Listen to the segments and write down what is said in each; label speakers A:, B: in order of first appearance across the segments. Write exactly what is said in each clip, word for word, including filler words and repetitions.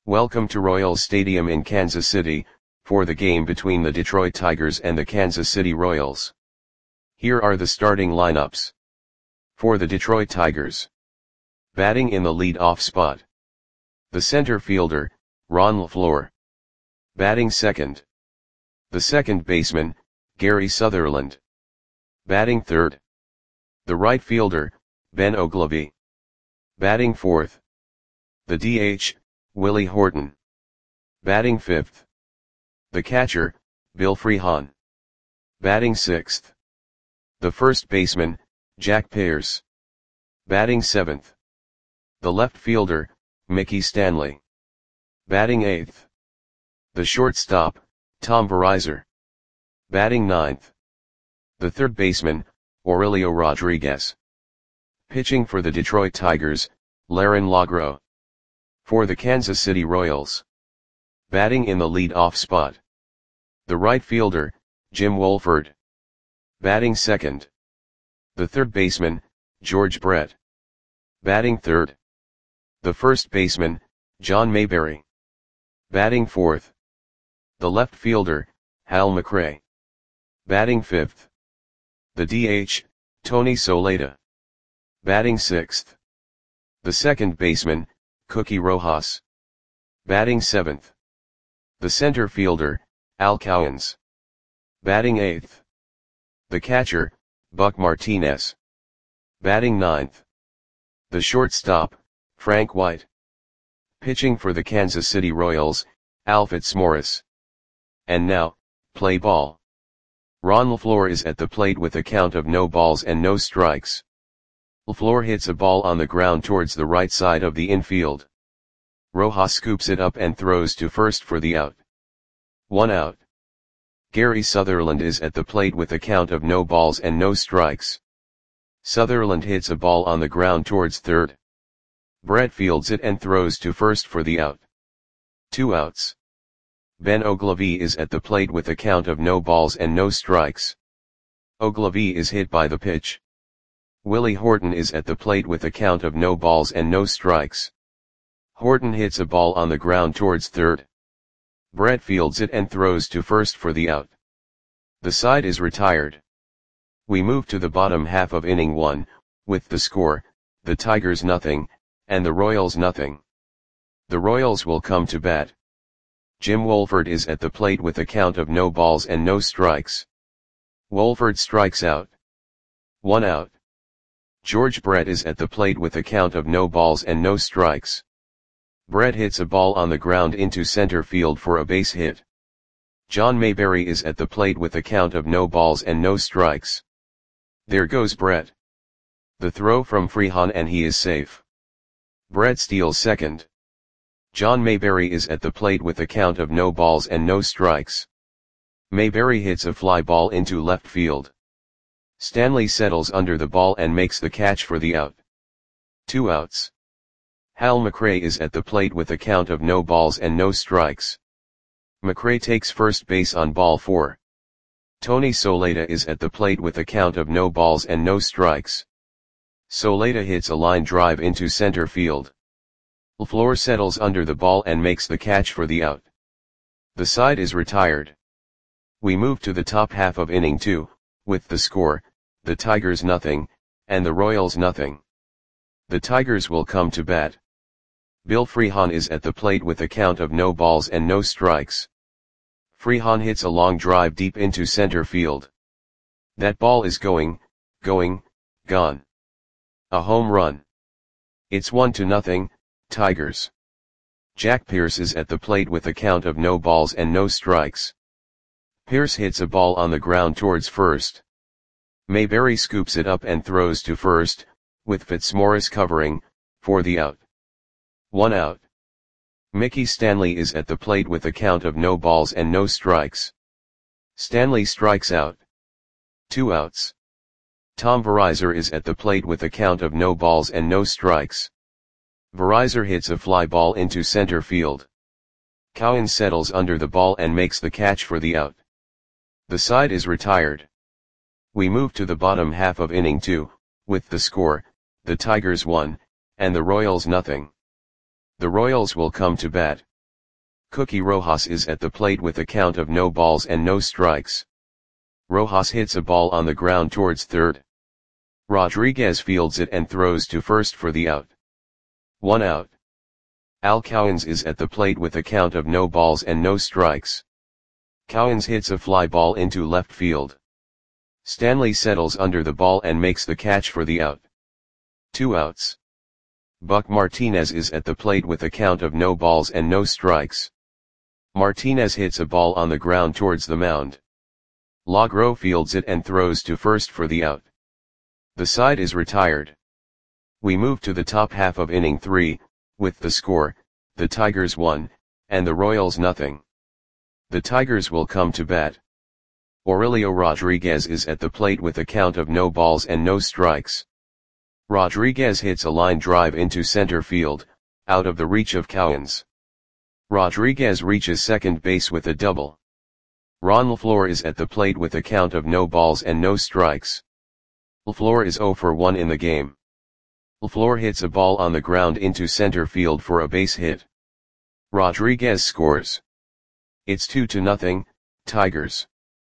A: Welcome to Royals Stadium in Kansas City, for the game between the Detroit Tigers and the Kansas City Royals. Here are the starting lineups. For the Detroit Tigers. Batting in the lead-off spot. The center fielder, Ron LeFlore. Batting second. The second baseman, Gary Sutherland. Batting third. The right fielder, Ben Oglivie. Batting fourth. The D H, Willie Horton. Batting fifth. The catcher, Bill Freehan. Batting sixth. The first baseman, Jack Pierce. Batting seventh. The left fielder, Mickey Stanley. Batting eighth. The shortstop, Tom Verizar. Batting ninth. The third baseman, Aurelio Rodriguez. Pitching for the Detroit Tigers, Laron Lagro. For the Kansas City Royals. Batting in the lead-off spot. The right fielder, Jim Wohlford. Batting second. The third baseman, George Brett. Batting third. The first baseman, John Mayberry. Batting fourth. The left fielder, Hal McRae. Batting fifth. The D H, Tony Soleta. Batting sixth. The second baseman, Cookie Rojas. Batting seventh. The center fielder, Al Cowens. Batting eighth. The catcher, Buck Martinez. Batting ninth. The shortstop, Frank White. Pitching for the Kansas City Royals, Al Fitzmaurice. And now, play ball. Ron LeFlore is at the plate with a count of no balls and no strikes. LeFlore hits a ball on the ground towards the right side of the infield. Rojas scoops it up and throws to first for the out. One out. Gary Sutherland is at the plate with a count of no balls and no strikes. Sutherland hits a ball on the ground towards third. Brett fields it and throws to first for the out. Two outs. Ben Oglivie is at the plate with a count of no balls and no strikes. Oglivie is hit by the pitch. Willie Horton is at the plate with a count of no balls and no strikes. Horton hits a ball on the ground towards third. Brett fields it and throws to first for the out. The side is retired. We move to the bottom half of inning one, with the score, the Tigers nothing, and the Royals nothing. The Royals will come to bat. Jim Wohlford is at the plate with a count of no balls and no strikes. Wohlford strikes out. One out. George Brett is at the plate with a count of no balls and no strikes. Brett hits a ball on the ground into center field for a base hit. John Mayberry is at the plate with a count of no balls and no strikes. There goes Brett. The throw from Freehan and he is safe. Brett steals second. John Mayberry is at the plate with a count of no balls and no strikes. Mayberry hits a fly ball into left field. Stanley settles under the ball and makes the catch for the out. Two outs. Hal McRae is at the plate with a count of no balls and no strikes. McRae takes first base on ball four. Tony Soleta is at the plate with a count of no balls and no strikes. Soleta hits a line drive into center field. LeFlore settles under the ball and makes the catch for the out. The side is retired. We move to the top half of inning two, with the score, the Tigers nothing, and the Royals nothing. The Tigers will come to bat. Bill Freehan is at the plate with a count of no balls and no strikes. Freehan hits a long drive deep into center field. That ball is going, going, gone. A home run. It's one to nothing, Tigers. Jack Pierce is at the plate with a count of no balls and no strikes. Pierce hits a ball on the ground towards first. Mayberry scoops it up and throws to first, with Fitzmaurice covering, for the out. One out. Mickey Stanley is at the plate with a count of no balls and no strikes. Stanley strikes out. Two outs. Tom Verizar is at the plate with a count of no balls and no strikes. Verizar hits a fly ball into center field. Cowens settles under the ball and makes the catch for the out. The side is retired. We move to the bottom half of inning two, with the score, the Tigers one, and the Royals nothing. The Royals will come to bat. Cookie Rojas is at the plate with a count of no balls and no strikes. Rojas hits a ball on the ground towards third. Rodriguez fields it and throws to first for the out. One out. Al Cowens is at the plate with a count of no balls and no strikes. Cowens hits a fly ball into left field. Stanley settles under the ball and makes the catch for the out. Two outs. Buck Martinez is at the plate with a count of no balls and no strikes. Martinez hits a ball on the ground towards the mound. Lagro fields it and throws to first for the out. The side is retired. We move to the top half of inning three, with the score, the Tigers one, and the Royals nothing. The Tigers will come to bat. Aurelio Rodriguez is at the plate with a count of no balls and no strikes. Rodriguez hits a line drive into center field, out of the reach of Cowens. Rodriguez reaches second base with a double. Ron LaFleur is at the plate with a count of no balls and no strikes. LaFleur is oh for one in the game. LaFleur hits a ball on the ground into center field for a base hit. Rodriguez scores. It's two to nothing, Tigers.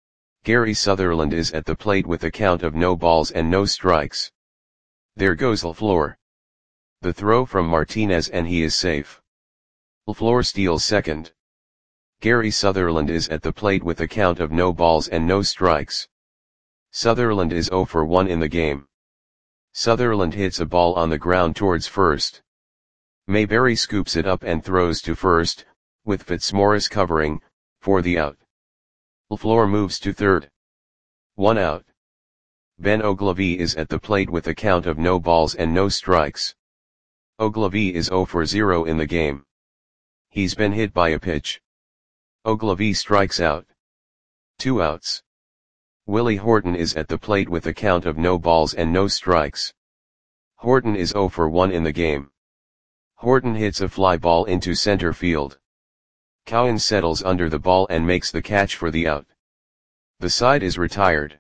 A: Gary Sutherland is at the plate with a count of no balls and no strikes. There goes LaFleur. The throw from Martinez and he is safe. LaFleur steals second. Gary Sutherland is at the plate with a count of no balls and no strikes. Sutherland is oh for one in the game. Sutherland hits a ball on the ground towards first. Mayberry scoops it up and throws to first, with Fitzmaurice covering, for the out. LaFleur moves to third. One out. Ben Ogilvie is at the plate with a count of no balls and no strikes. Ogilvie is oh for zero in the game. He's been hit by a pitch. Ogilvie strikes out. Two outs. Willie Horton is at the plate with a count of no balls and no strikes. Horton is oh for one in the game. Horton hits a fly ball into center field. Cowens settles under the ball and makes the catch for the out. The side is retired.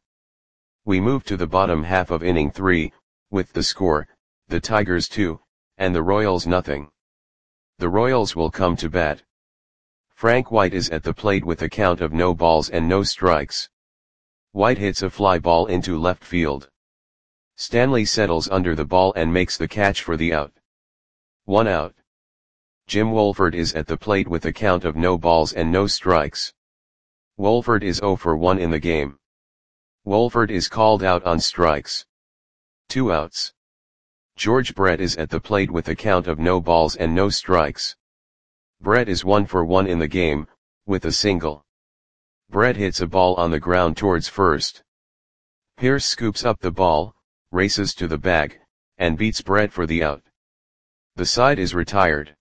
A: We move to the bottom half of inning three, with the score, the Tigers two, and the Royals nothing. The Royals will come to bat. Frank White is at the plate with a count of no balls and no strikes. White hits a fly ball into left field. Stanley settles under the ball and makes the catch for the out. One out. Jim Wolford is at the plate with a count of no balls and no strikes. Wolford is oh for one in the game. Wolford is called out on strikes. Two outs. George Brett is at the plate with a count of no balls and no strikes. Brett is one for one in the game, with a single. Brett hits a ball on the ground towards first. Pierce scoops up the ball, races to the bag, and beats Brett for the out. The side is retired.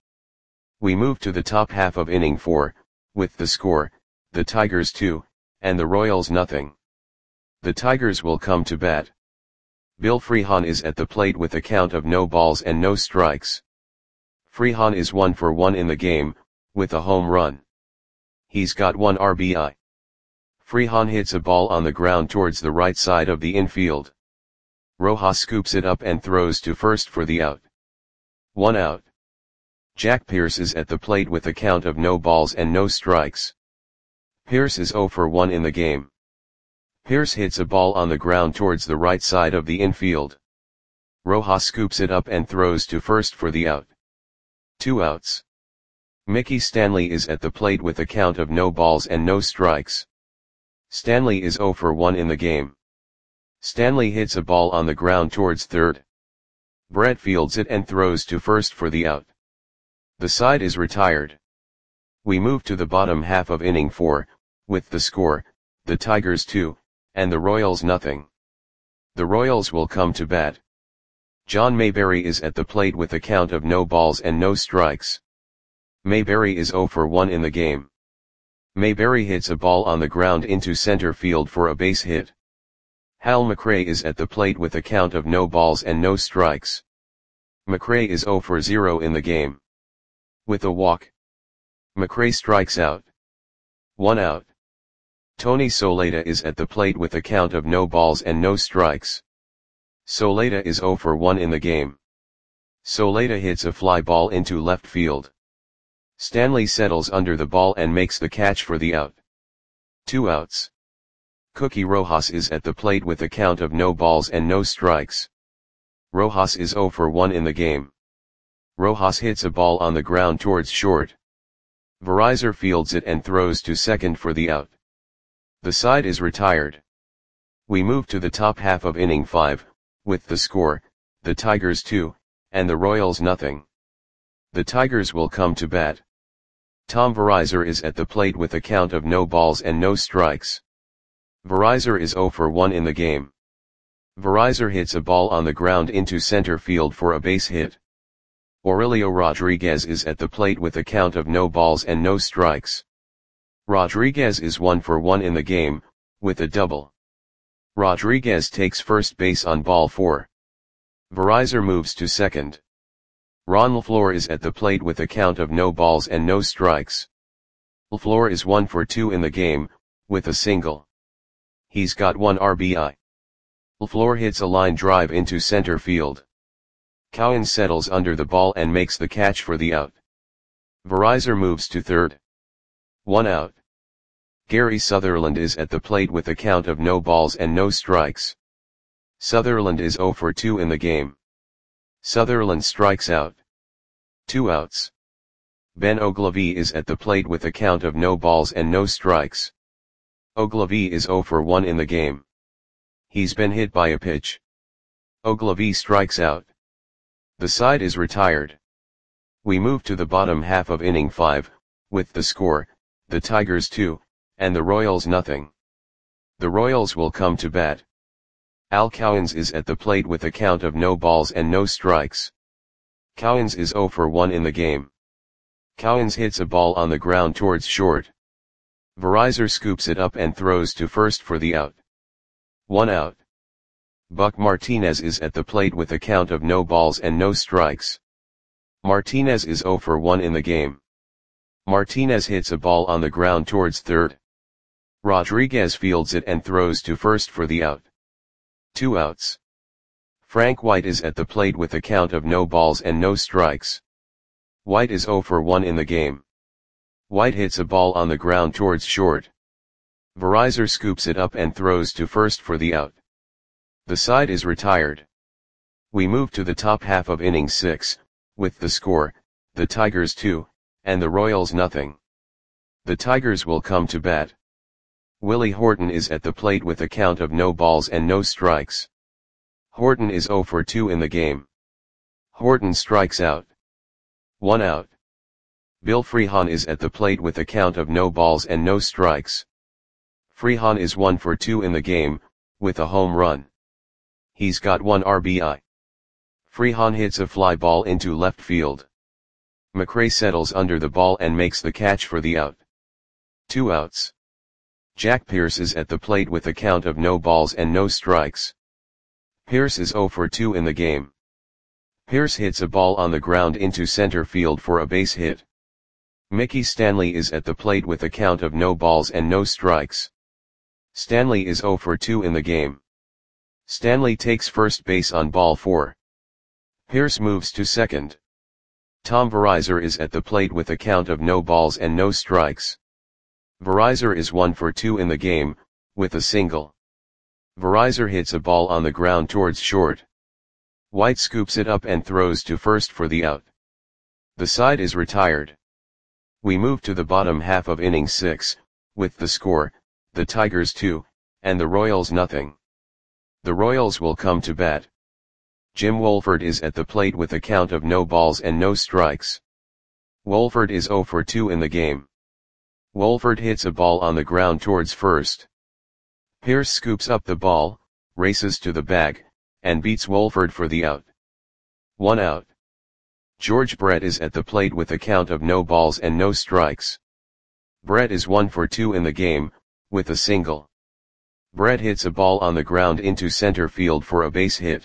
A: We move to the top half of inning four, with the score, the Tigers two, and the Royals nothing. The Tigers will come to bat. Bill Freehan is at the plate with a count of no balls and no strikes. Freehan is one for one in the game, with a home run. He's got one R B I. Freehan hits a ball on the ground towards the right side of the infield. Rojas scoops it up and throws to first for the out. One out. Jack Pierce is at the plate with a count of no balls and no strikes. Pierce is oh for one in the game. Pierce hits a ball on the ground towards the right side of the infield. Rojas scoops it up and throws to first for the out. Two outs. Mickey Stanley is at the plate with a count of no balls and no strikes. Stanley is oh for one in the game. Stanley hits a ball on the ground towards third. Brett fields it and throws to first for the out. The side is retired. We move to the bottom half of inning four, with the score, the Tigers two, and the Royals nothing. The Royals will come to bat. John Mayberry is at the plate with a count of no balls and no strikes. Mayberry is oh for one in the game. Mayberry hits a ball on the ground into center field for a base hit. Hal McRae is at the plate with a count of no balls and no strikes. McRae is oh for zero in the game. With a walk. McRae strikes out. One out. Tony Soleta is at the plate with a count of no balls and no strikes. Soleta is oh for one in the game. Soleta hits a fly ball into left field. Stanley settles under the ball and makes the catch for the out. Two outs. Cookie Rojas is at the plate with a count of no balls and no strikes. Rojas is zero for one in the game. Rojas hits a ball on the ground towards short. Verizor fields it and throws to second for the out. The side is retired. We move to the top half of inning five, with the score, the Tigers two, and the Royals nothing. The Tigers will come to bat. Tom Verizor is at the plate with a count of no balls and no strikes. Verizor is zero for one in the game. Verizor hits a ball on the ground into center field for a base hit. Aurelio Rodriguez is at the plate with a count of no balls and no strikes. Rodriguez is one for one in the game, with a double. Rodriguez takes first base on ball four. Verizor moves to second. Ron LaFleur is at the plate with a count of no balls and no strikes. LaFleur is one for two in the game, with a single. He's got one R B I. LaFleur hits a line drive into center field. Cowan settles under the ball and makes the catch for the out. Verizor moves to third. One out. Gary Sutherland is at the plate with a count of no balls and no strikes. Sutherland is zero for two in the game. Sutherland strikes out. Two outs. Ben Ogilvie is at the plate with a count of no balls and no strikes. Ogilvie is zero for one in the game. He's been hit by a pitch. Ogilvie strikes out. The side is retired. We move to the bottom half of inning five, with the score, the Tigers two, and the Royals nothing. The Royals will come to bat. Al Cowens is at the plate with a count of no balls and no strikes. Cowens is zero for one in the game. Cowens hits a ball on the ground towards short. Verizor scoops it up and throws to first for the out. One out. Buck Martinez is at the plate with a count of no balls and no strikes. Martinez is zero for one in the game. Martinez hits a ball on the ground towards third. Rodriguez fields it and throws to first for the out. Two outs. Frank White is at the plate with a count of no balls and no strikes. White is zero for one in the game. White hits a ball on the ground towards short. Verizor scoops it up and throws to first for the out. The side is retired. We move to the top half of inning six, with the score, the Tigers two, and the Royals nothing. The Tigers will come to bat. Willie Horton is at the plate with a count of no balls and no strikes. Horton is zero for two in the game. Horton strikes out. One out. Bill Freehan is at the plate with a count of no balls and no strikes. Freehan is one for two in the game, with a home run. He's got one R B I. Freehan hits a fly ball into left field. McRae settles under the ball and makes the catch for the out. Two outs. Jack Pierce is at the plate with a count of no balls and no strikes. Pierce is zero for two in the game. Pierce hits a ball on the ground into center field for a base hit. Mickey Stanley is at the plate with a count of no balls and no strikes. Stanley is zero for two in the game. Stanley takes first base on ball four. Pierce moves to second. Tom Verizor is at the plate with a count of no balls and no strikes. Verizor is one for two in the game, with a single. Verizor hits a ball on the ground towards short. White scoops it up and throws to first for the out. The side is retired. We move to the bottom half of inning six, with the score, the Tigers two, and the Royals nothing. The Royals will come to bat. Jim Wolford is at the plate with a count of no balls and no strikes. Wolford is zero for two in the game. Wolford hits a ball on the ground towards first. Pierce scoops up the ball, races to the bag, and beats Wolford for the out. One out. George Brett is at the plate with a count of no balls and no strikes. Brett is one for two in the game, with a single. Brett hits a ball on the ground into center field for a base hit.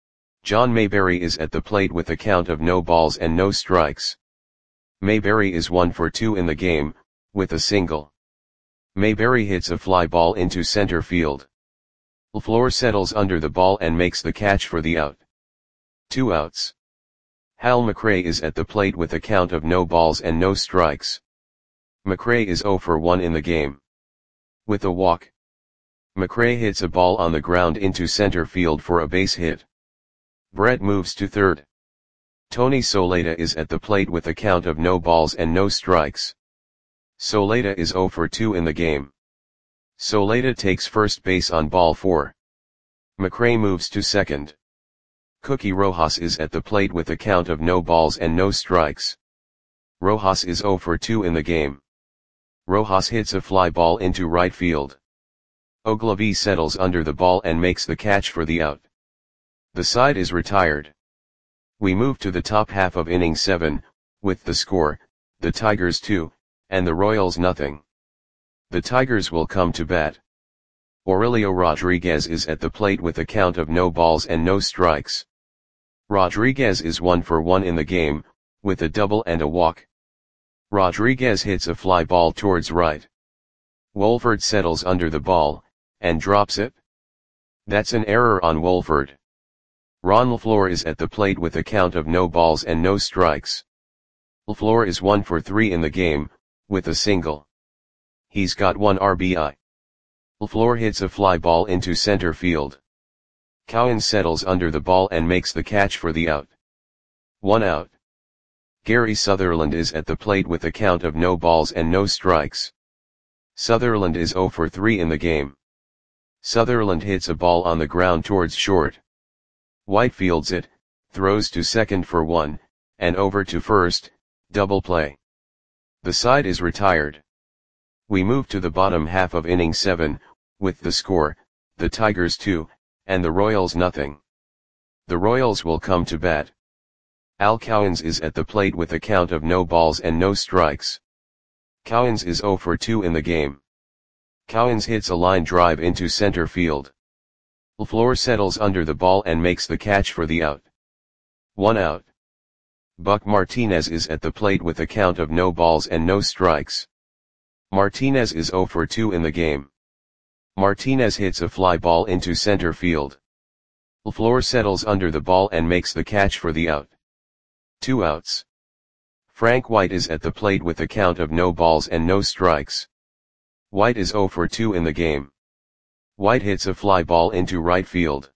A: John Mayberry is at the plate with a count of no balls and no strikes. Mayberry is one for two in the game, with a single. Mayberry hits a fly ball into center field. LaFleur settles under the ball and makes the catch for the out. Two outs. Hal McRae is at the plate with a count of no balls and no strikes. McRae is zero for one in the game. With a walk, McRae hits a ball on the ground into center field for a base hit. Brett moves to third. Tony Soleta is at the plate with a count of no balls and no strikes. Soleta is zero for two in the game. Soleta takes first base on ball four. McRae moves to second. Cookie Rojas is at the plate with a count of no balls and no strikes. Rojas is zero for two in the game. Rojas hits a fly ball into right field. Ogilvy settles under the ball and makes the catch for the out. The side is retired. We move to the top half of inning seven, with the score, the Tigers two, and the Royals nothing. The Tigers will come to bat. Aurelio Rodriguez is at the plate with a count of no balls and no strikes. Rodriguez is one for one in the game, with a double and a walk. Rodriguez hits a fly ball towards right. Wolford settles under the ball, and drops it. That's an error on Wolford. Ron LaFleur is at the plate with a count of no balls and no strikes. LaFleur is one for three in the game, with a single. He's got one R B I. LaFleur hits a fly ball into center field. Cowan settles under the ball and makes the catch for the out. One out. Gary Sutherland is at the plate with a count of no balls and no strikes. Sutherland is zero for three in the game. Sutherland hits a ball on the ground towards short. White fields it, throws to second for one, and over to first, double play. The side is retired. We move to the bottom half of inning seven, with the score, the Tigers two, and the Royals nothing. The Royals will come to bat. Al Cowens is at the plate with a count of no balls and no strikes. Cowens is zero for two in the game. Cowens hits a line drive into center field. LaFleur settles under the ball and makes the catch for the out. One out. Buck Martinez is at the plate with a count of no balls and no strikes. Martinez is zero for two in the game. Martinez hits a fly ball into center field. LaFleur settles under the ball and makes the catch for the out. Two outs. Frank White is at the plate with a count of no balls and no strikes. White is zero for two in the game. White hits a fly ball into right field.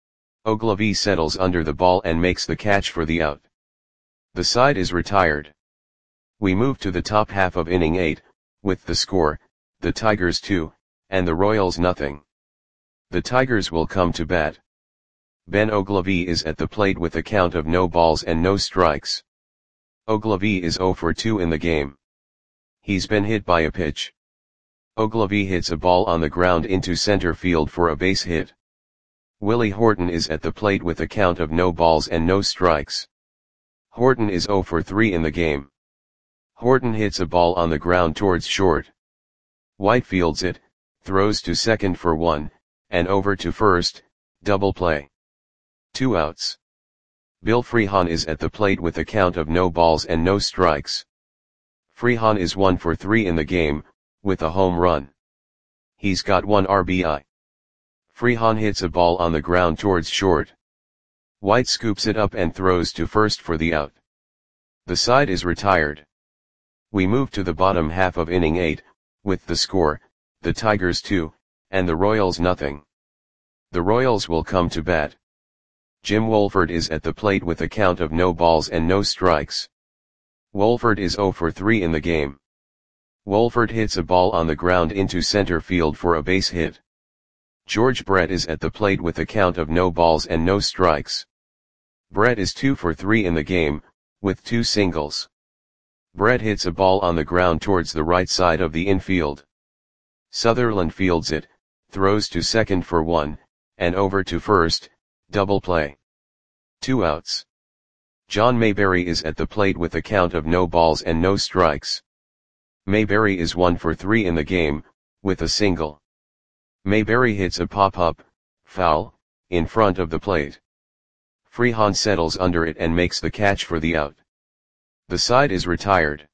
A: Ogilvy settles under the ball and makes the catch for the out. The side is retired. We move to the top half of inning eight, with the score, the Tigers two, and the Royals nothing. The Tigers will come to bat. Ben Ogilvy is at the plate with a count of no balls and no strikes. Ogilvy is zero for two in the game. He's been hit by a pitch. Ogilvy hits a ball on the ground into center field for a base hit. Willie Horton is at the plate with a count of no balls and no strikes. Horton is zero for three in the game. Horton hits a ball on the ground towards short. White fields it, throws to second for one, and over to first, double play. Two outs. Bill Freehan is at the plate with a count of no balls and no strikes. Freehan is one for three in the game, with a home run. He's got one R B I. Freehan hits a ball on the ground towards short. White scoops it up and throws to first for the out. The side is retired. We move to the bottom half of inning eight, with the score, the Tigers two, and the Royals nothing. The Royals will come to bat. Jim Wolford is at the plate with a count of no balls and no strikes. Wolford is zero for three in the game. Wolford hits a ball on the ground into center field for a base hit. George Brett is at the plate with a count of no balls and no strikes. Brett is two for three in the game, with two singles. Brett hits a ball on the ground towards the right side of the infield. Sutherland fields it, throws to second for one, and over to first, double play. Two outs. John Mayberry is at the plate with a count of no balls and no strikes. Mayberry is one for three in the game, with a single. Mayberry hits a pop-up, foul, in front of the plate. Freehan settles under it and makes the catch for the out. The side is retired.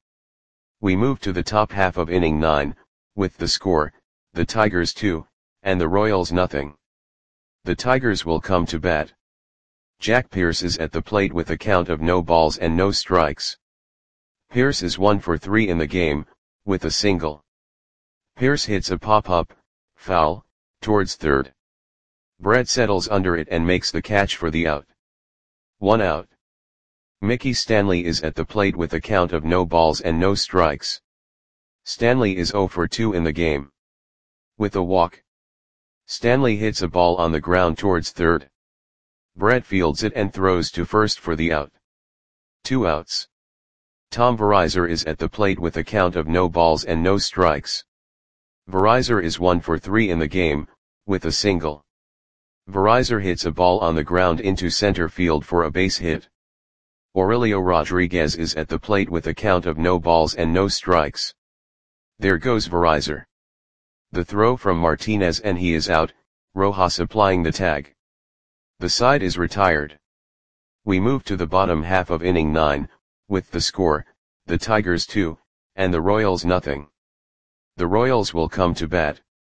A: We move to the top half of inning nine, with the score, the Tigers two, and the Royals nothing. The Tigers will come to bat. Jack Pierce is at the plate with a count of no balls and no strikes. Pierce is one for three in the game, with a single. Pierce hits a pop-up, foul, towards third. Brett settles under it and makes the catch for the out. One out. Mickey Stanley is at the plate with a count of no balls and no strikes. Stanley is zero for two in the game. With a walk. Stanley hits a ball on the ground towards third. Brett fields it and throws to first for the out. Two outs. Tom Verizor is at the plate with a count of no balls and no strikes. Verizor is one for three in the game, with a single. Verizor hits a ball on the ground into center field for a base hit. Aurelio Rodriguez is at the plate with a count of no balls and no strikes. There goes Verizor. The throw from Martinez and he is out, Rojas applying the tag. The side is retired. We move to the bottom half of inning nine, with the score, the Tigers two, and the Royals nothing. The Royals will come to bat.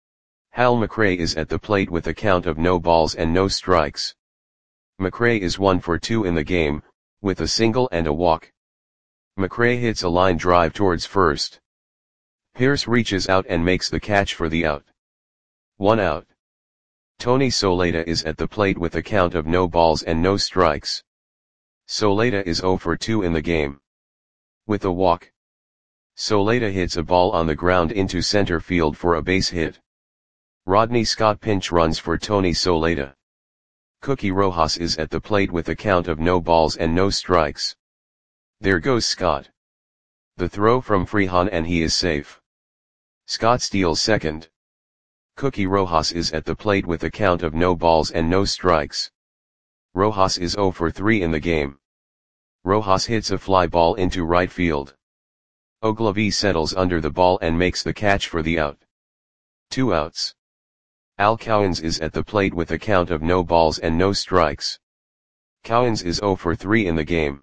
A: Hal McRae is at the plate with a count of no balls and no strikes. McRae is one for two in the game, with a single and a walk. McRae hits a line drive towards first. Pierce reaches out and makes the catch for the out. One out. Tony Soleta is at the plate with a count of no balls and no strikes. Soleta is zero for two in the game. With a walk. Soleta hits a ball on the ground into center field for a base hit. Rodney Scott pinch runs for Tony Soleta. Cookie Rojas is at the plate with a count of no balls and no strikes. There goes Scott. The throw from Freehan and he is safe. Scott steals second. Cookie Rojas is at the plate with a count of no balls and no strikes. Rojas is zero for three in the game. Rojas hits a fly ball into right field. Ogilvy settles under the ball and makes the catch for the out. Two outs. Al Cowens is at the plate with a count of no balls and no strikes. Cowens is zero for three in the game.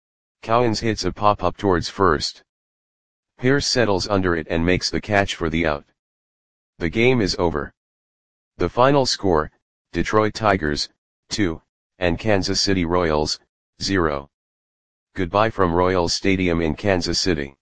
A: Cowens hits a pop-up towards first. Pierce settles under it and makes the catch for the out. The game is over. The final score, Detroit Tigers, two, and Kansas City Royals, zero. Goodbye from Royals Stadium in Kansas City.